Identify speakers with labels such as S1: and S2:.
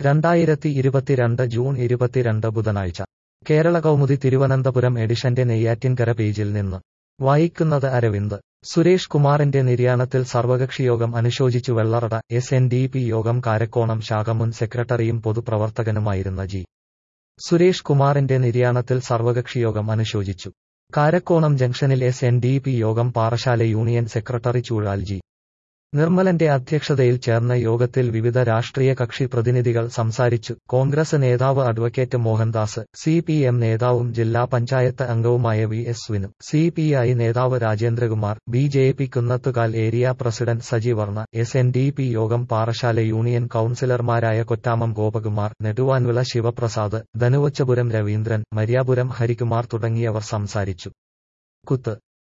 S1: 2022 June 22 ബുധനാഴ്ച കേരള കൗമുദി തിരുവനന്തപുരം എഡിഷന്റെ നെയ്യാറ്റിൻകര പേജിൽ നിന്ന് വായിക്കുന്നത് അരവിന്ദ്. സുരേഷ് കുമാറിന്റെ നിര്യാണത്തിൽ സർവകക്ഷിയോഗം അനുശോചിച്ചു. വെള്ളറട SNDP യോഗം കാരക്കോണം ശാഖ മുൻ സെക്രട്ടറിയും പൊതുപ്രവർത്തകനുമായിരുന്ന ജി. സുരേഷ് കുമാറിന്റെ നിര്യാണത്തിൽ സർവകക്ഷിയോഗം അനുശോചിച്ചു. കാരക്കോണം ജംഗ്ഷനിൽ SNDP യോഗം Parassala union secretary Choozhal G. നിർമ്മലന്റെ അധ്യക്ഷതയിൽ ചേർന്ന യോഗത്തിൽ വിവിധ രാഷ്ട്രീയ കക്ഷി പ്രതിനിധികൾ സംസാരിച്ചു. കോൺഗ്രസ് നേതാവ് അഡ്വക്കേറ്റ് മോഹൻദാസ്, CPM നേതാവും ജില്ലാ പഞ്ചായത്ത് അംഗവുമായ VS വിനു, CPI നേതാവ് Rajendrakumar, BJP Kunnathukal area president Saji Varna, SNDP യോഗം പാറശാല യൂണിയൻ കൌൺസിലർമാരായ കൊറ്റാമം ഗോപകുമാർ, നെടുവാൻവിള ശിവപ്രസാദ്, ധനുവച്ചപുരം രവീന്ദ്രൻ, മര്യാപുരം ഹരികുമാർ തുടങ്ങിയവർ സംസാരിച്ചു. കുത്ത്